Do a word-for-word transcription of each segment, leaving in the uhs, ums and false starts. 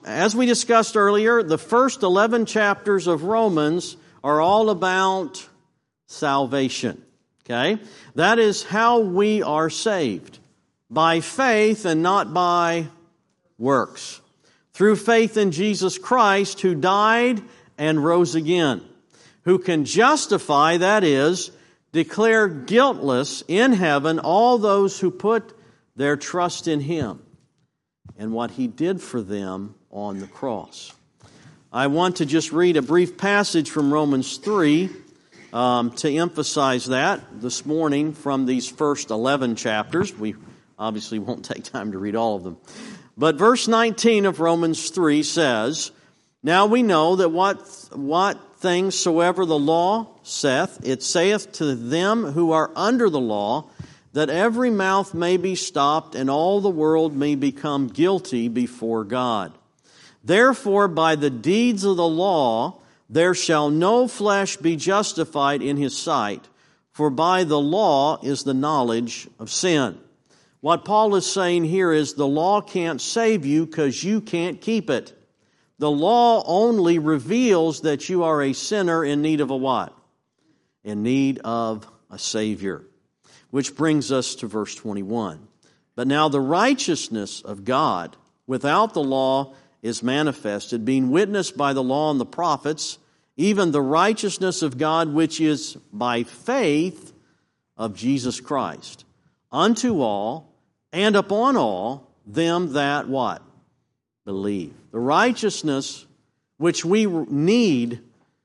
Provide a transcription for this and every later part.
As we discussed earlier, the first eleven chapters of Romans are all about salvation. Okay? That is how we are saved. By faith and not by works. Through faith in Jesus Christ, who died and rose again. Who can justify, that is, declare guiltless in heaven all those who put their trust in Him and what He did for them on the cross. I want to just read a brief passage from Romans three um, to emphasize that this morning from these first eleven chapters. We obviously won't take time to read all of them. But verse nineteen of Romans three says, "Now we know that what what things soever the law saith, it saith to them who are under the law, that every mouth may be stopped, and all the world may become guilty before God. Therefore, by the deeds of the law, there shall no flesh be justified in his sight, for by the law is the knowledge of sin." What Paul is saying here is the law can't save you because you can't keep it. The law only reveals that you are a sinner in need of a what? In need of a Savior. Which brings us to verse twenty-one. "But now the righteousness of God without the law is manifested, being witnessed by the law and the prophets, even the righteousness of God which is by faith of Jesus Christ, unto all and upon all them that" what? Believe. The righteousness which we need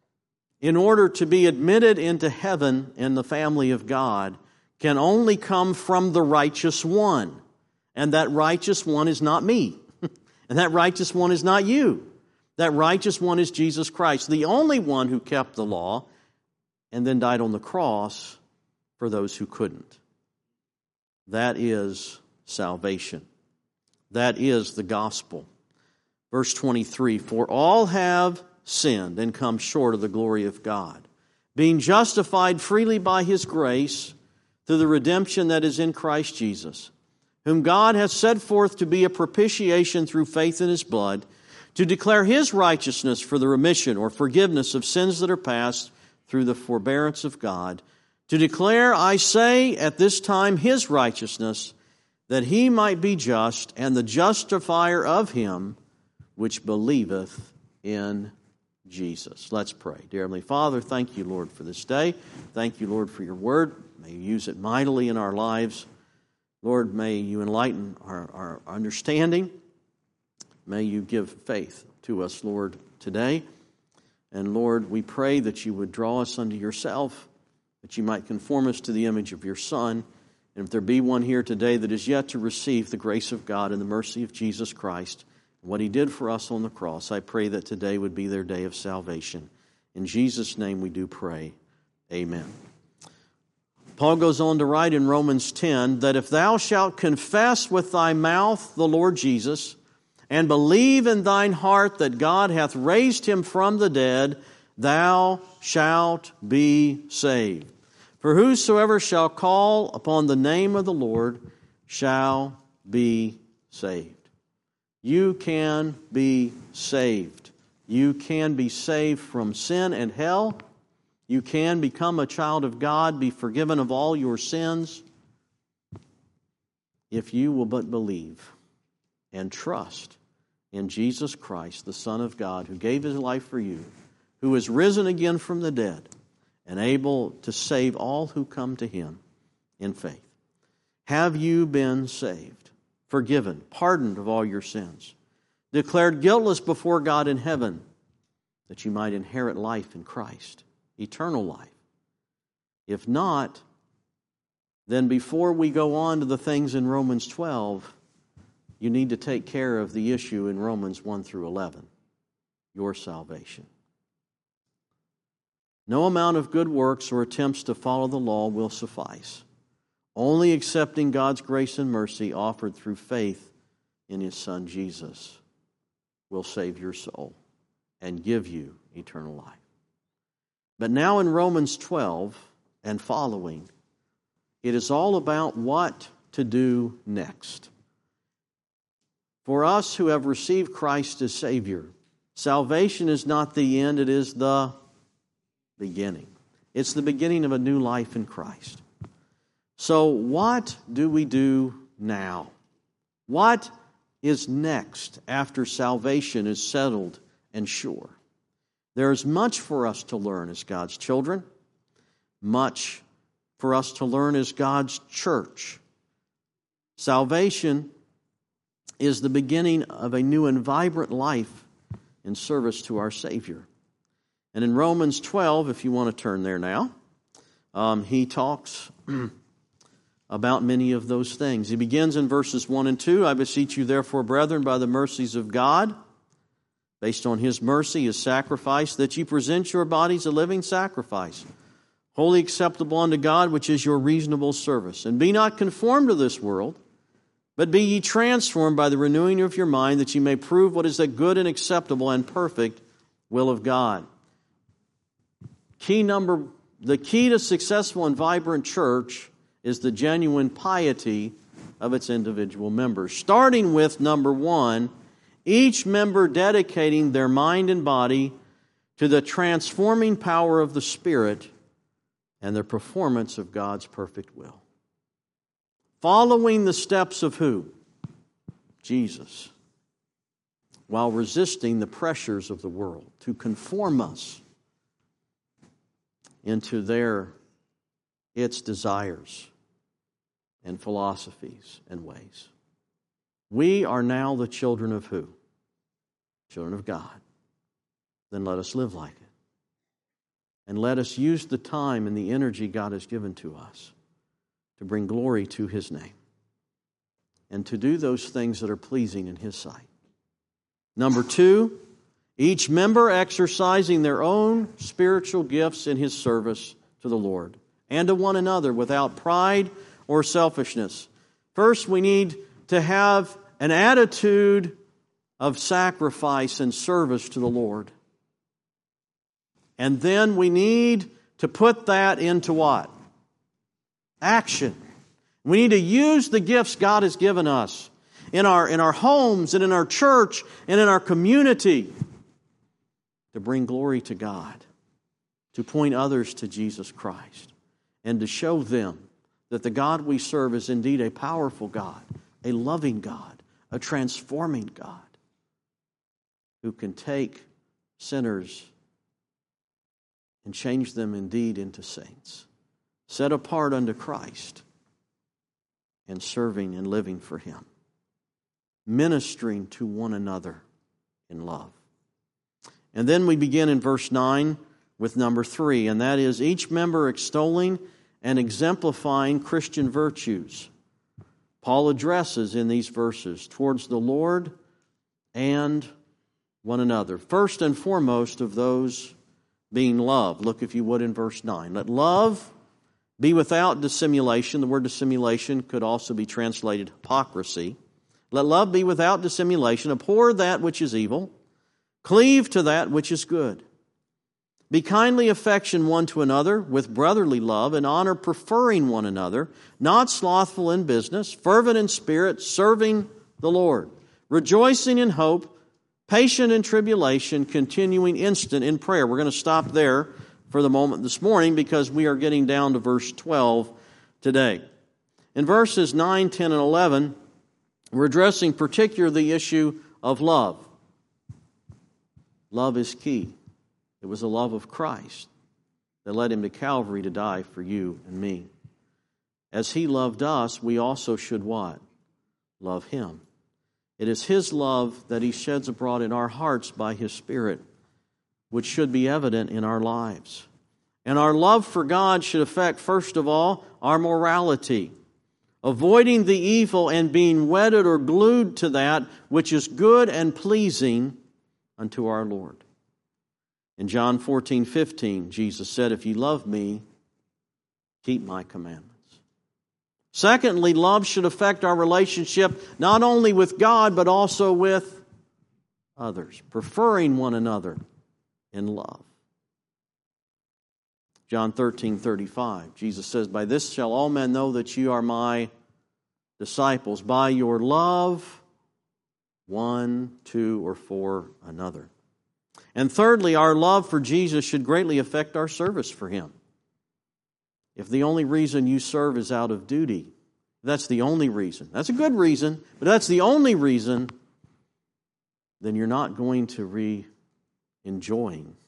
in order to be admitted into heaven and the family of God can only come from the righteous one. And that righteous one is not me. And that righteous one is not you. That righteous one is Jesus Christ, the only one who kept the law and then died on the cross for those who couldn't. That is salvation. That is the gospel. Verse twenty-three, "For all have sinned and come short of the glory of God, being justified freely by His grace through the redemption that is in Christ Jesus, whom God hath set forth to be a propitiation through faith in His blood, to declare His righteousness for the remission or forgiveness of sins that are past through the forbearance of God, to declare, I say, at this time His righteousness, that He might be just and the justifier of him which believeth in Jesus." Let's pray. Dear Heavenly Father, thank you, Lord, for this day. Thank you, Lord, for your word. May you use it mightily in our lives. Lord, may you enlighten our, our understanding. May you give faith to us, Lord, today. And Lord, we pray that you would draw us unto yourself, that you might conform us to the image of your Son. And if there be one here today that is yet to receive the grace of God and the mercy of Jesus Christ, what He did for us on the cross, I pray that today would be their day of salvation. In Jesus' name we do pray. Amen. Paul goes on to write in Romans ten that if thou shalt confess with thy mouth the Lord Jesus, and believe in thine heart that God hath raised Him from the dead, thou shalt be saved. For whosoever shall call upon the name of the Lord shall be saved. You can be saved. You can be saved from sin and hell. You can become a child of God, be forgiven of all your sins, if you will but believe and trust in Jesus Christ, the Son of God, who gave His life for you, who is risen again from the dead, and able to save all who come to Him in faith. Have you been saved, forgiven, pardoned of all your sins, declared guiltless before God in heaven, that you might inherit life in Christ, eternal life? If not, then before we go on to the things in Romans twelve, you need to take care of the issue in Romans one through eleven, your salvation. No amount of good works or attempts to follow the law will suffice. Only accepting God's grace and mercy offered through faith in His Son Jesus will save your soul and give you eternal life. But now in Romans twelve and following, it is all about what to do next. For us who have received Christ as Savior, salvation is not the end, it is the beginning. It's the beginning of a new life in Christ. So what do we do now? What is next after salvation is settled and sure? There is much for us to learn as God's children, much for us to learn as God's church. Salvation is the beginning of a new and vibrant life in service to our Savior. And in Romans twelve, if you want to turn there now, um, he talks about many of those things. He begins in verses one and two, I beseech you therefore, brethren, by the mercies of God, based on His mercy, His sacrifice, that ye present your bodies a living sacrifice, wholly acceptable unto God, which is your reasonable service. And be not conformed to this world, but be ye transformed by the renewing of your mind, that ye may prove what is that good and acceptable and perfect will of God. Key number, the key to successful and vibrant church is the genuine piety of its individual members. Starting with number one, each member dedicating their mind and body to the transforming power of the Spirit and the performance of God's perfect will. Following the steps of who? Jesus. While resisting the pressures of the world to conform us into their, its desires and philosophies and ways. We are now the children of who? Children of God. Then let us live like it. And let us use the time and the energy God has given to us to bring glory to His name and to do those things that are pleasing in His sight. Number two, each member exercising their own spiritual gifts in his service to the Lord and to one another without pride or selfishness. First, we need to have an attitude of sacrifice and service to the Lord. And then we need to put that into what? Action. We need to use the gifts God has given us in our, in our homes and in our church and in our community to bring glory to God, to point others to Jesus Christ, and to show them that the God we serve is indeed a powerful God, a loving God, a transforming God, who can take sinners and change them indeed into saints, set apart unto Christ, and serving and living for Him, ministering to one another in love. And then we begin in verse nine with number three, and that is each member extolling and exemplifying Christian virtues. Paul addresses in these verses towards the Lord and one another. First and foremost of those being love. Look, if you would, in verse nine. Let love be without dissimulation. The word dissimulation could also be translated hypocrisy. Let love be without dissimulation. Abhor that which is evil. Cleave to that which is good. Be kindly affection one to another with brotherly love and honor, preferring one another, not slothful in business, fervent in spirit, serving the Lord, rejoicing in hope, patient in tribulation, continuing instant in prayer. We're going to stop there for the moment this morning because we are getting down to verse twelve today. In verses nine, ten, and eleven, we're addressing particularly the issue of love. Love is key. It was the love of Christ that led Him to Calvary to die for you and me. As He loved us, we also should what? Love Him. It is His love that He sheds abroad in our hearts by His Spirit, which should be evident in our lives. And our love for God should affect, first of all, our morality, avoiding the evil and being wedded or glued to that which is good and pleasing unto our Lord. In John fourteen fifteen, Jesus said, if ye love me, keep my commandments. Secondly, love should affect our relationship not only with God, but also with others, preferring one another in love. John thirteen thirty-five, Jesus says, by this shall all men know that you are my disciples, by your love one, two, or for another. And thirdly, our love for Jesus should greatly affect our service for Him. If the only reason you serve is out of duty, that's the only reason. That's a good reason, but that's the only reason, then you're not going to be enjoying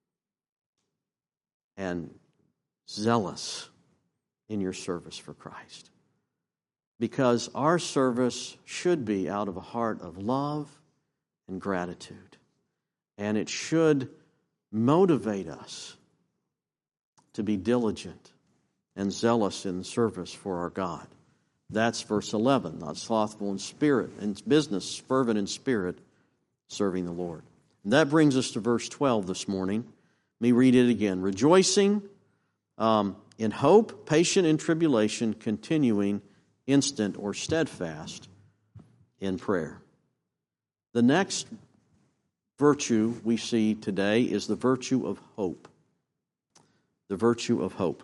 and zealous in your service for Christ. Because our service should be out of a heart of love and gratitude. And it should motivate us to be diligent and zealous in service for our God. That's verse eleven, not slothful in spirit, in business, fervent in spirit, serving the Lord. And that brings us to verse twelve this morning. Let me read it again. Rejoicing um, in hope, patient in tribulation, continuing instant or steadfast in prayer. The next virtue we see today is the virtue of hope. The virtue of hope.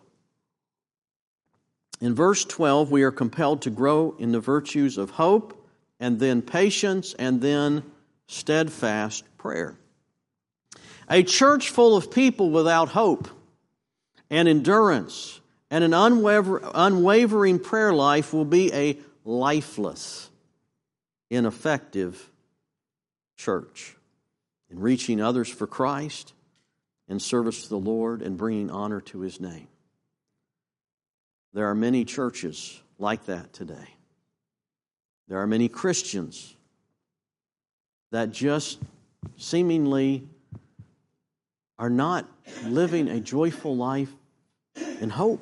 In verse twelve, we are compelled to grow in the virtues of hope, and then patience, and then steadfast prayer. A church full of people without hope and endurance and an unwaver- unwavering prayer life will be a lifeless, ineffective church in reaching others for Christ, in service to the Lord, and bringing honor to His name. There are many churches like that today. There are many Christians that just seemingly are not living a joyful life in hope.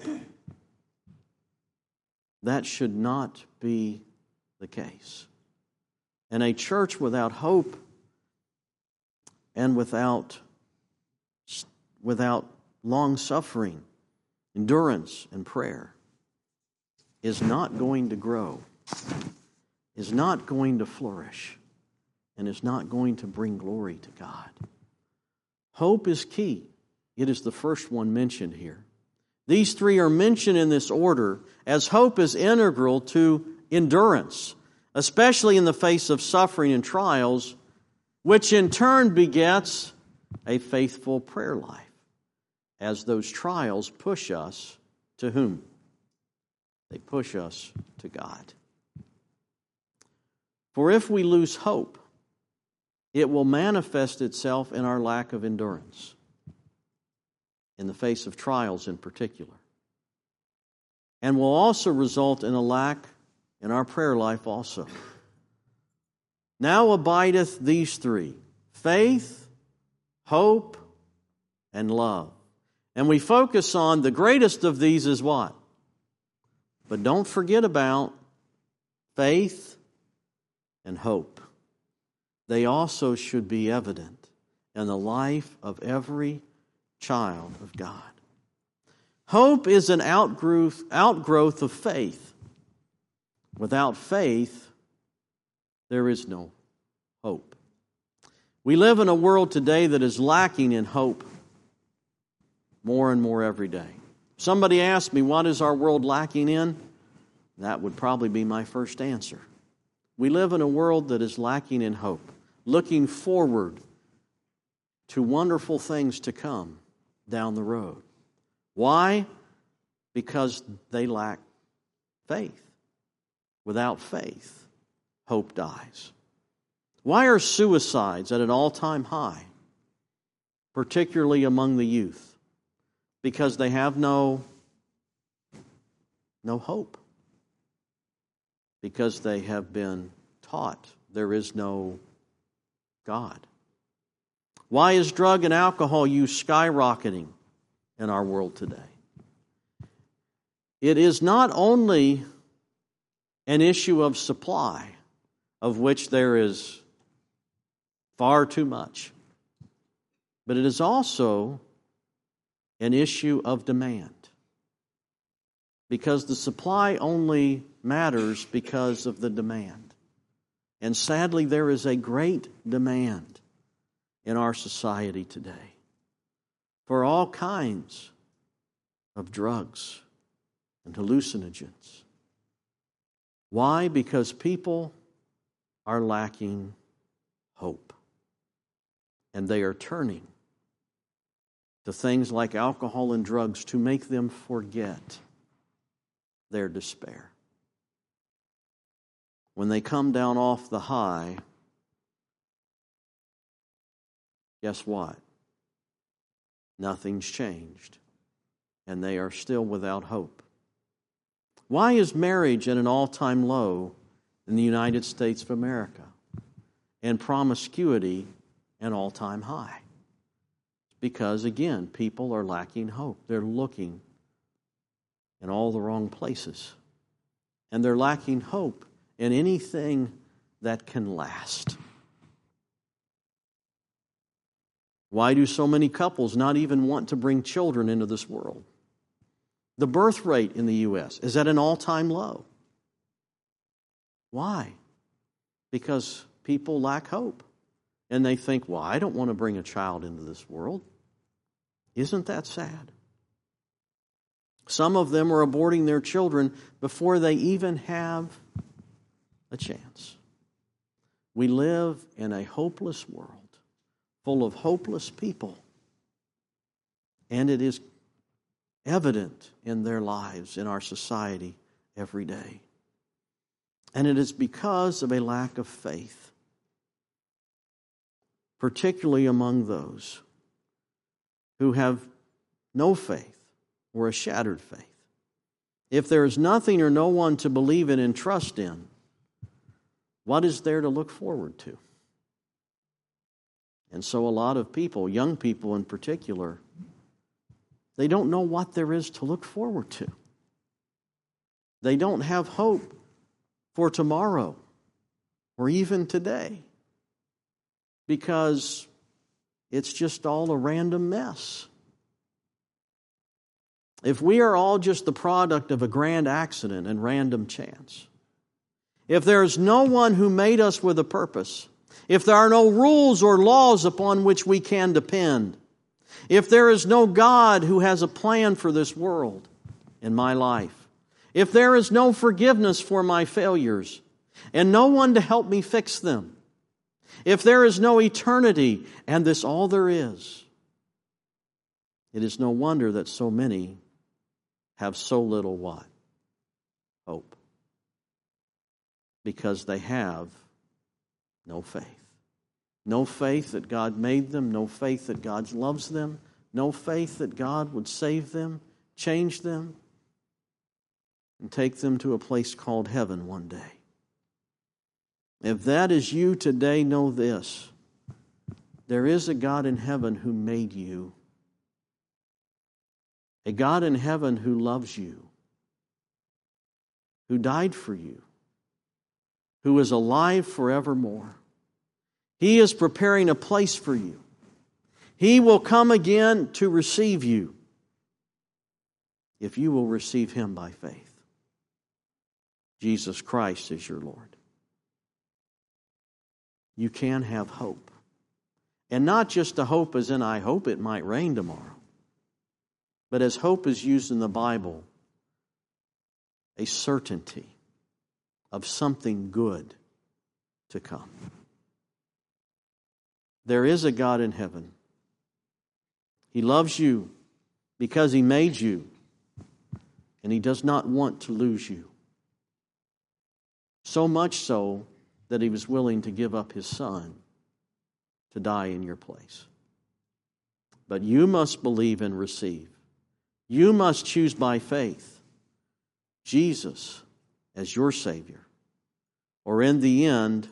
That should not be the case. And a church without hope and without, without long-suffering, endurance, and prayer is not going to grow, is not going to flourish, and is not going to bring glory to God. Hope is key. It is the first one mentioned here. These three are mentioned in this order as hope is integral to endurance, especially in the face of suffering and trials, which in turn begets a faithful prayer life, as those trials push us to whom? They push us to God. For if we lose hope, it will manifest itself in our lack of endurance, in the face of trials in particular, and will also result in a lack in our prayer life also. Now abideth these three, faith, hope, and love. And we focus on the greatest of these is what? But don't forget about faith and hope. They also should be evident in the life of every child of God. Hope is an outgrowth, outgrowth of faith. Without faith, there is no hope. We live in a world today that is lacking in hope more and more every day. Somebody asked me, what is our world lacking in? That would probably be my first answer. We live in a world that is lacking in hope, looking forward to wonderful things to come down the road. Why? Because they lack faith. Without faith, hope dies. Why are suicides at an all-time high, particularly among the youth? Because they have no, no hope. Because they have been taught there is no God. Why is drug and alcohol use skyrocketing in our world today? It is not only an issue of supply, of which there is far too much, but it is also an issue of demand. Because the supply only matters because of the demand. And sadly, there is a great demand in our society today for all kinds of drugs and hallucinogens. Why? Because people are lacking hope. And they are turning to things like alcohol and drugs to make them forget their despair. When they come down off the high, guess what? Nothing's changed, and they are still without hope. Why is marriage at an all-time low in the United States of America, and promiscuity an all-time high? Because, again, people are lacking hope. They're looking in all the wrong places, and they're lacking hope in anything that can last. Why do so many couples not even want to bring children into this world? The birth rate in the U S is at an all-time low. Why? Because people lack hope. And they think, well, I don't want to bring a child into this world. Isn't that sad? Some of them are aborting their children before they even have a chance. We live in a hopeless world, full of hopeless people. And it is evident in their lives, in our society, every day. And it is because of a lack of faith, particularly among those who have no faith or a shattered faith. If there is nothing or no one to believe in and trust in, what is there to look forward to? And so a lot of people, young people in particular, they don't know what there is to look forward to. They don't have hope for tomorrow or even today because it's just all a random mess. If we are all just the product of a grand accident and random chance, if there is no one who made us with a purpose, if there are no rules or laws upon which we can depend, if there is no God who has a plan for this world and my life, if there is no forgiveness for my failures and no one to help me fix them, if there is no eternity and this all there is, it is no wonder that so many have so little what? Hope. Because they have no faith. No faith that God made them, no faith that God loves them, no faith that God would save them, change them, and take them to a place called heaven one day. If that is you today, know this. There is a God in heaven who made you. A God in heaven who loves you, who died for you, who is alive forevermore. He is preparing a place for you. He will come again to receive you if you will receive Him by faith. Jesus Christ is your Lord. You can have hope. And not just a hope as in, I hope it might rain tomorrow, but as hope is used in the Bible, a certainty of something good to come. There is a God in heaven. He loves you because He made you, and He does not want to lose you. So much so that He was willing to give up His Son to die in your place. But you must believe and receive. You must choose by faith Jesus as your Savior. Or in the end,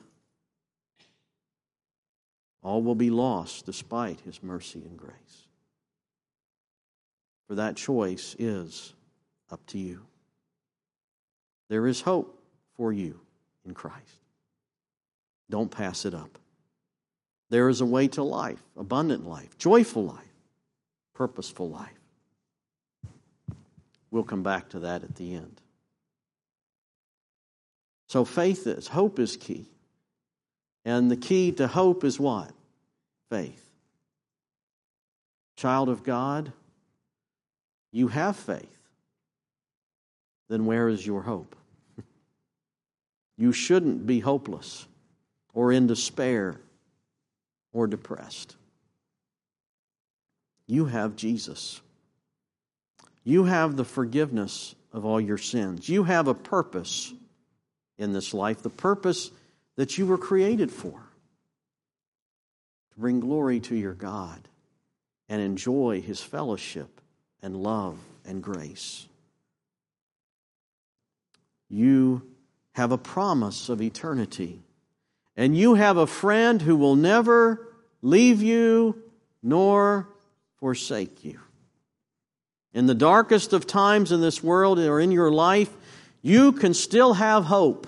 all will be lost despite His mercy and grace. For that choice is up to you. There is hope for you in Christ. Don't pass it up. There is a way to life, abundant life, joyful life, purposeful life. We'll come back to that at the end. So faith is, hope is key. And the key to hope is what? Faith. Child of God, you have faith. Then where is your hope? You shouldn't be hopeless or in despair or depressed. You have Jesus. You have the forgiveness of all your sins. You have a purpose in this life, the purpose that you were created for, to bring glory to your God and enjoy His fellowship and love and grace. You have a promise of eternity, and you have a friend who will never leave you nor forsake you. In the darkest of times in this world or in your life, you can still have hope.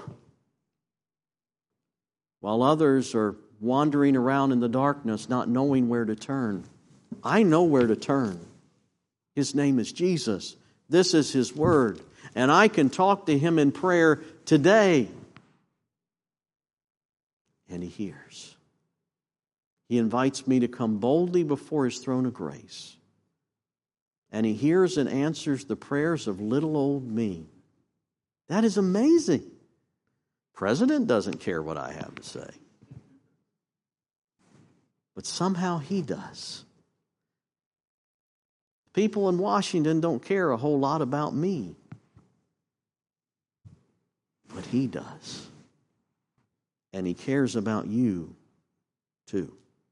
While others are wandering around in the darkness, not knowing where to turn, I know where to turn. His name is Jesus. This is His Word. And I can talk to Him in prayer today. And He hears. He invites me to come boldly before His throne of grace. And He hears and answers the prayers of little old me. That is amazing. President doesn't care what I have to say. But somehow He does. People in Washington don't care a whole lot about me. But He does. And He cares about you too.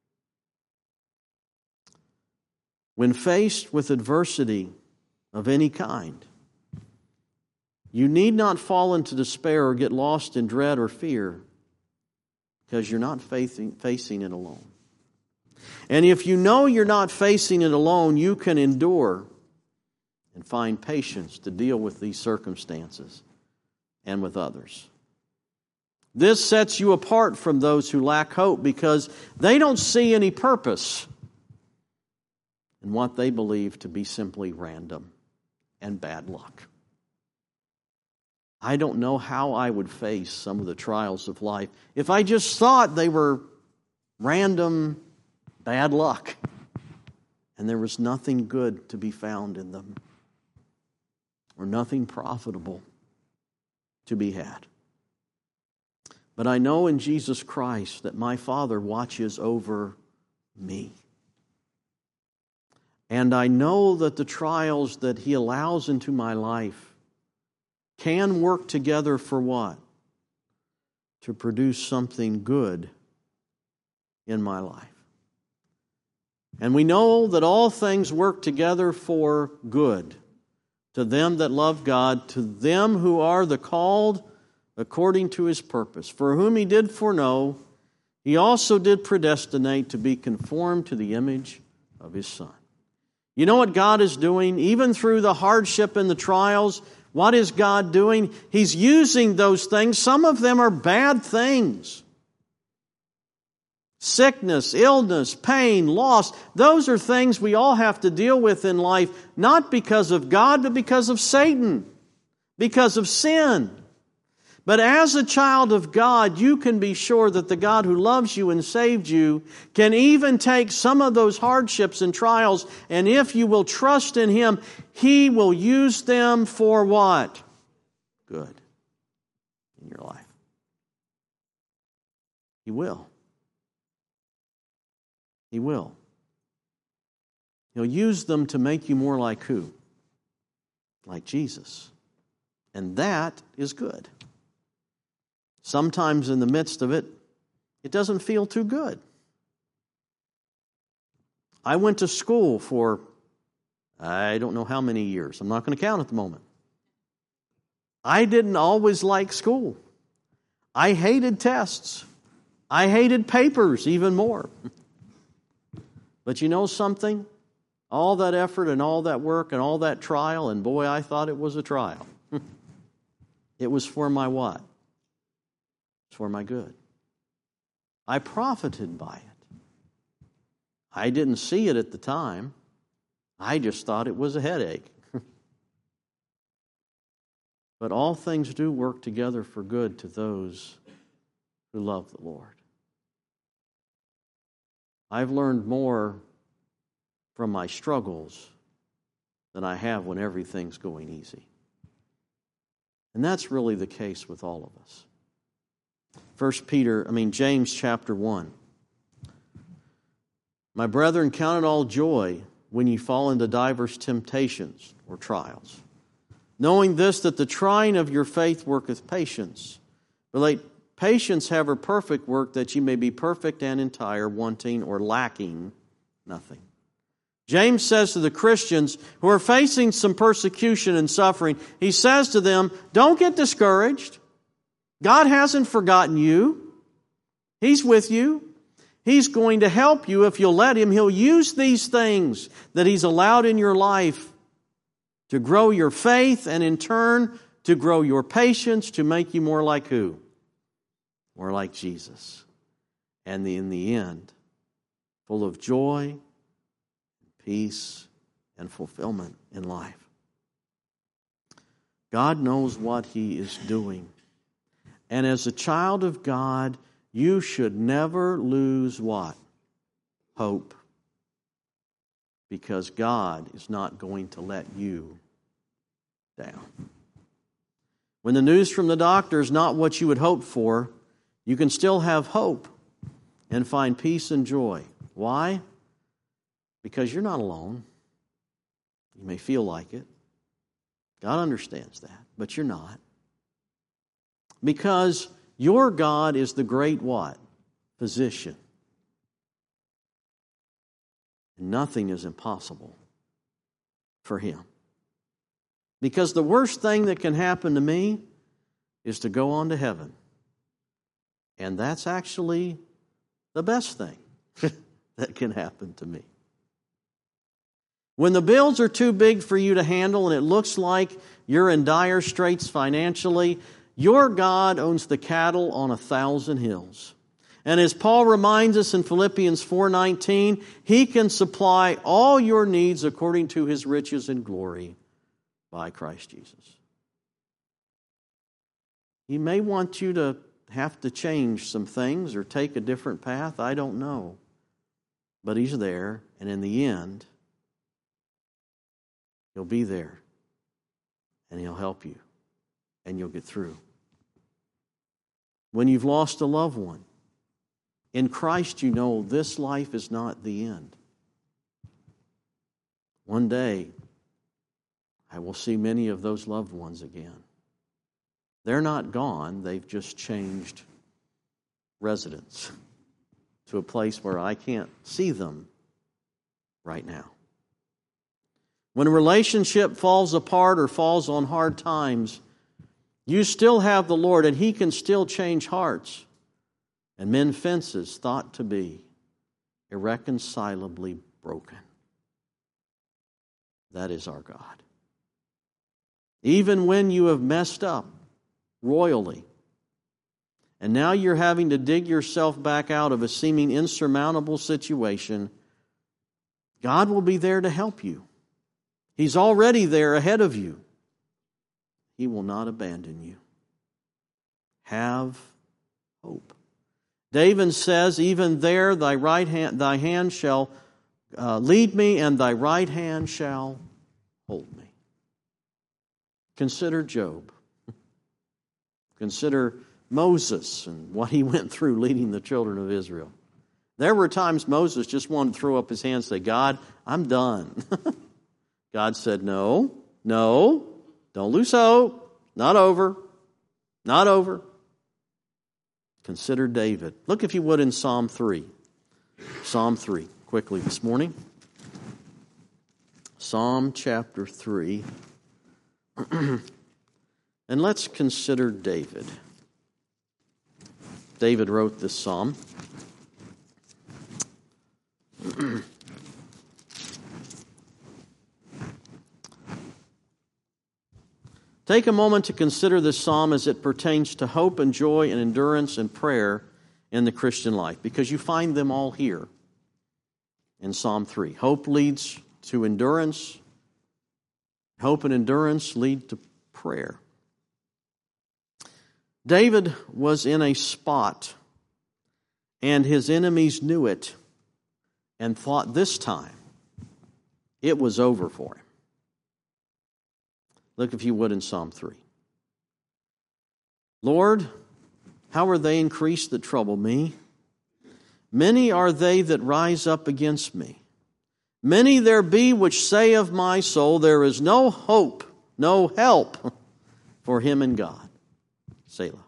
When faced with adversity of any kind, you need not fall into despair or get lost in dread or fear, because you're not facing, facing it alone. And if you know you're not facing it alone, you can endure and find patience to deal with these circumstances and with others. This sets you apart from those who lack hope, because they don't see any purpose in what they believe to be simply random and bad luck. I don't know how I would face some of the trials of life if I just thought they were random bad luck and there was nothing good to be found in them or nothing profitable to be had. But I know in Jesus Christ that my Father watches over me. And I know that the trials that He allows into my life can work together for what? To produce something good in my life. And we know that all things work together for good to them that love God, to them who are the called according to His purpose. For whom He did foreknow, He also did predestinate to be conformed to the image of His Son. You know what God is doing? Even through the hardship and the trials, what is God doing? He's using those things. Some of them are bad things. Sickness, illness, pain, loss. Those are things we all have to deal with in life, not because of God, but because of Satan, because of sin. But as a child of God, you can be sure that the God who loves you and saved you can even take some of those hardships and trials, and if you will trust in Him, He will use them for what? Good in your life. He will. He will. He'll use them to make you more like who? Like Jesus. And that is good. Sometimes in the midst of it, it doesn't feel too good. I went to school for, I don't know how many years. I'm not going to count at the moment. I didn't always like school. I hated tests. I hated papers even more. But you know something? All that effort and all that work and all that trial, and boy, I thought it was a trial. It was for my what? For my good. I profited by it. I didn't see it at the time. I just thought it was a headache. But all things do work together for good to those who love the Lord. I've learned more from my struggles than I have when everything's going easy. And that's really the case with all of us. First Peter, I mean James chapter one. My brethren, count it all joy when ye fall into divers temptations or trials, knowing this, that the trying of your faith worketh patience. But let patience have her perfect work, that ye may be perfect and entire, wanting or lacking nothing. James says to the Christians who are facing some persecution and suffering, he says to them, don't get discouraged. God hasn't forgotten you. He's with you. He's going to help you if you'll let Him. He'll use these things that He's allowed in your life to grow your faith and in turn to grow your patience, to make you more like who? More like Jesus. And in the end, full of joy, peace, and fulfillment in life. God knows what He is doing. And as a child of God, you should never lose what? Hope. Because God is not going to let you down. When the news from the doctor is not what you would hope for, you can still have hope and find peace and joy. Why? Because you're not alone. You may feel like it. God understands that, but you're not. Because your God is the great what? Physician. And nothing is impossible for Him. Because the worst thing that can happen to me is to go on to heaven. And that's actually the best thing that can happen to me. When the bills are too big for you to handle and it looks like you're in dire straits financially, your God owns the cattle on a thousand hills. And as Paul reminds us in Philippians four nineteen, He can supply all your needs according to His riches and glory by Christ Jesus. He may want you to have to change some things or take a different path. I don't know. But He's there, and in the end, He'll be there, and He'll help you, and you'll get through. When you've lost a loved one, in Christ you know this life is not the end. One day, I will see many of those loved ones again. They're not gone, they've just changed residence to a place where I can't see them right now. When a relationship falls apart or falls on hard times, you still have the Lord, and He can still change hearts and mend fences thought to be irreconcilably broken. That is our God. Even when you have messed up royally, and now you're having to dig yourself back out of a seeming insurmountable situation, God will be there to help you. He's already there ahead of you. He will not abandon you. Have hope. David says, even there thy right hand, thy hand shall uh, lead me, and thy right hand shall hold me. Consider Job. Consider Moses and what he went through leading the children of Israel. There were times Moses just wanted to throw up his hands and say, God, I'm done. God said, no, no, don't lose hope. Not over. Not over. Consider David. Look, if you would, in Psalm three. Psalm three, quickly this morning. Psalm chapter three. And let's consider David. David wrote this psalm. Take a moment to consider this psalm as it pertains to hope and joy and endurance and prayer in the Christian life, because you find them all here in Psalm three. Hope leads to endurance. Hope and endurance lead to prayer. David was in a spot, and his enemies knew it and thought this time it was over for him. Look, if you would, in Psalm three. Lord, how are they increased that trouble me? Many are they that rise up against me. Many there be which say of my soul, there is no hope, no help for him in God. Selah.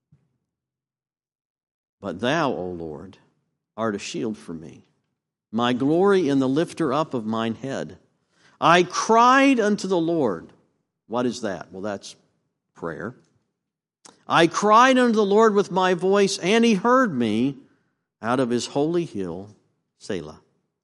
But thou, O Lord, art a shield for me, my glory and the lifter up of mine head. I cried unto the Lord. What is that? Well, that's prayer. I cried unto the Lord with my voice, and he heard me out of his holy hill, Selah.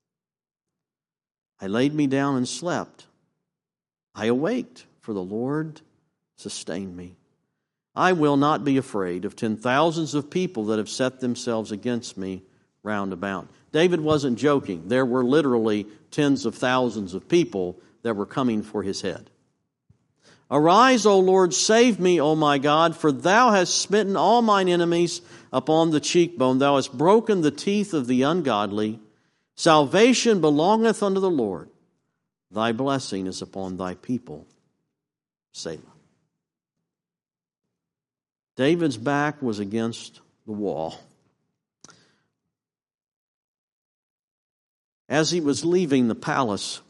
I laid me down and slept. I awaked, for the Lord sustained me. I will not be afraid of ten thousands of people that have set themselves against me round about. David wasn't joking. There were literally tens of thousands of people that were coming for his head. Arise, O Lord, save me, O my God, for thou hast smitten all mine enemies upon the cheekbone. Thou hast broken the teeth of the ungodly. Salvation belongeth unto the Lord. Thy blessing is upon thy people. Selah. David's back was against the wall. As he was leaving the palace,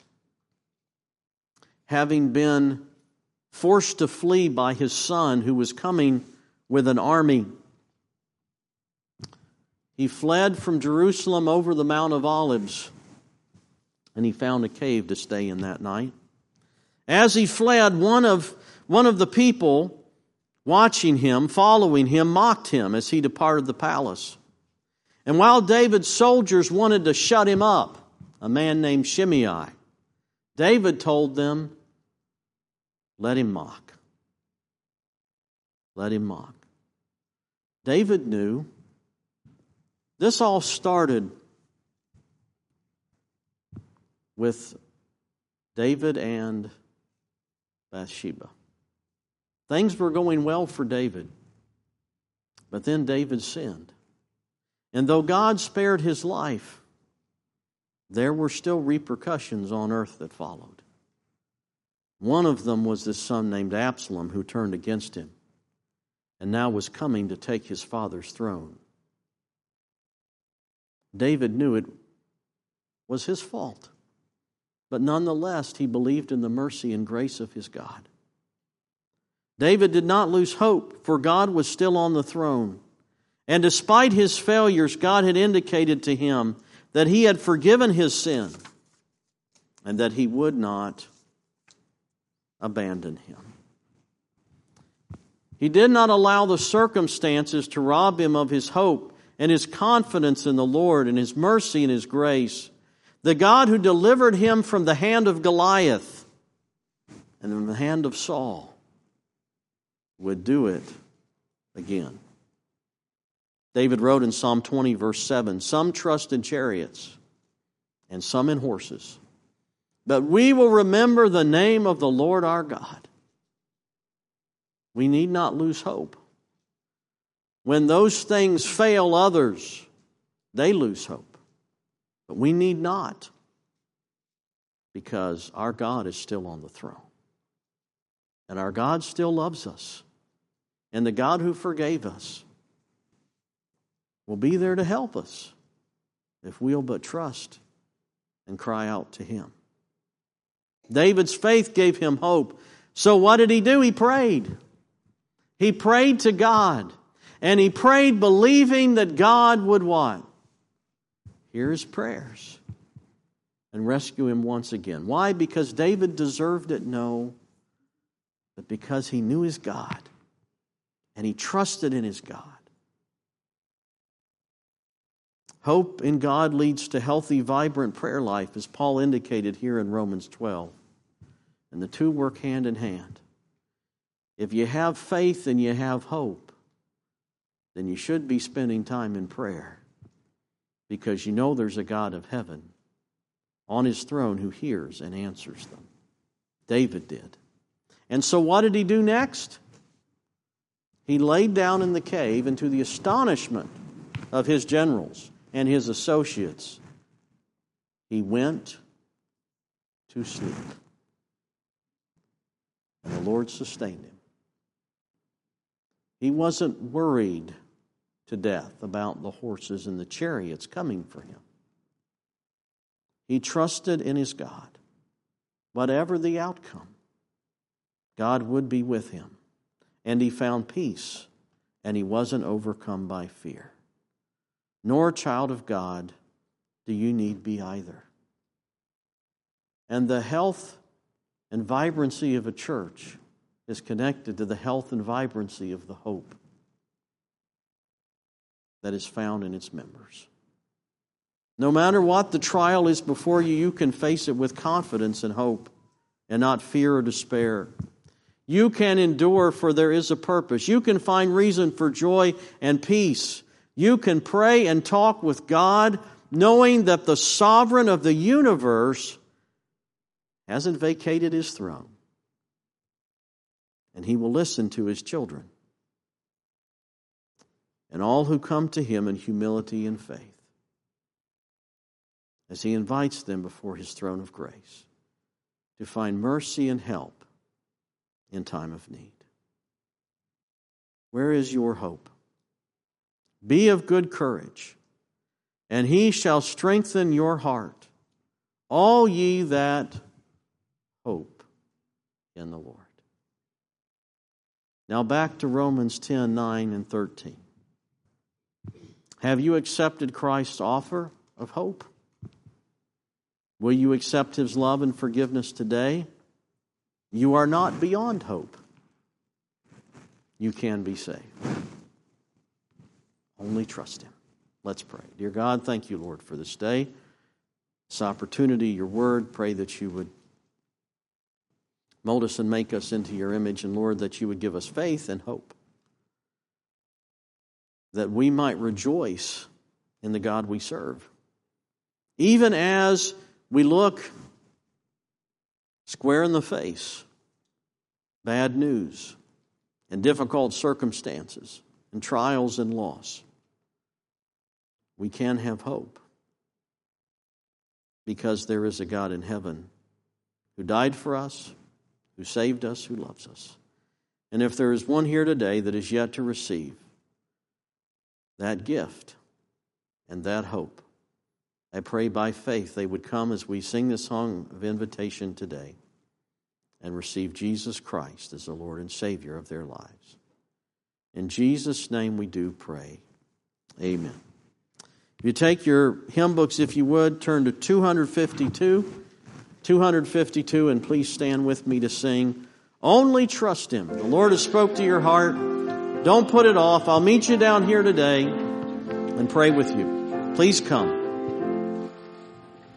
having been forced to flee by his son who was coming with an army, he fled from Jerusalem over the Mount of Olives, and he found a cave to stay in that night. As he fled, one of, one of the people watching him, following him, mocked him as he departed the palace. And while David's soldiers wanted to shut him up, a man named Shimei, David told them, let him mock. Let him mock. David knew this all started with David and Bathsheba. Things were going well for David, but then David sinned. And though God spared his life, there were still repercussions on earth that followed. One of them was this son named Absalom who turned against him and now was coming to take his father's throne. David knew it was his fault, but nonetheless he believed in the mercy and grace of his God. David did not lose hope, for God was still on the throne. And despite his failures, God had indicated to him that he had forgiven his sin and that he would not abandon him. He did not allow the circumstances to rob him of his hope and his confidence in the Lord and his mercy and his grace. The God who delivered him from the hand of Goliath and from the hand of Saul would do it again. David wrote in Psalm twenty, verse seven, some trust in chariots and some in horses, but we will remember the name of the Lord our God. We need not lose hope. When those things fail others, they lose hope. But we need not, because our God is still on the throne. And our God still loves us. And the God who forgave us will be there to help us if we'll but trust and cry out to Him. David's faith gave him hope. So what did he do? He prayed. He prayed to God. And he prayed believing that God would what? Hear his prayers and rescue him once again. Why? Because David deserved it? No. But because he knew his God and he trusted in his God. Hope in God leads to healthy, vibrant prayer life, as Paul indicated here in Romans twelve. And the two work hand in hand. If you have faith and you have hope, then you should be spending time in prayer, because you know there's a God of heaven on His throne who hears and answers them. David did. And so what did he do next? He laid down in the cave, and to the astonishment of his generals and his associates, he went to sleep. And the Lord sustained him. He wasn't worried to death about the horses and the chariots coming for him. He trusted in his God. Whatever the outcome, God would be with him. And he found peace, and he wasn't overcome by fear. Nor, child of God, do you need be either. And the health and vibrancy of a church is connected to the health and vibrancy of the hope that is found in its members. No matter what the trial is before you, you can face it with confidence and hope and not fear or despair. You can endure, for there is a purpose. You can find reason for joy and peace. You can pray and talk with God, knowing that the sovereign of the universe hasn't vacated his throne, and he will listen to his children and all who come to him in humility and faith, as he invites them before his throne of grace to find mercy and help in time of need. Where is your hope? Be of good courage, and he shall strengthen your heart, all ye that hope in the Lord. Now back to Romans ten, nine and thirteen. Have you accepted Christ's offer of hope? Will you accept his love and forgiveness today? You are not beyond hope. You can be saved. Only trust him. Let's pray. Dear God, thank you, Lord, for this day, this opportunity, your word. Pray that you would mold us and make us into your image, and Lord, that you would give us faith and hope, that we might rejoice in the God we serve. Even as we look square in the face bad news and difficult circumstances and trials and loss, we can have hope because there is a God in heaven who died for us, who saved us, who loves us. And if there is one here today that is yet to receive that gift and that hope, I pray by faith they would come as we sing this song of invitation today and receive Jesus Christ as the Lord and Savior of their lives. In Jesus' name we do pray. Amen. If you take your hymn books, if you would, turn to two fifty-two. two fifty-two, and please stand with me to sing Only Trust Him. The Lord has spoke to your heart. Don't put it off. I'll meet you down here today and pray with you. Please come.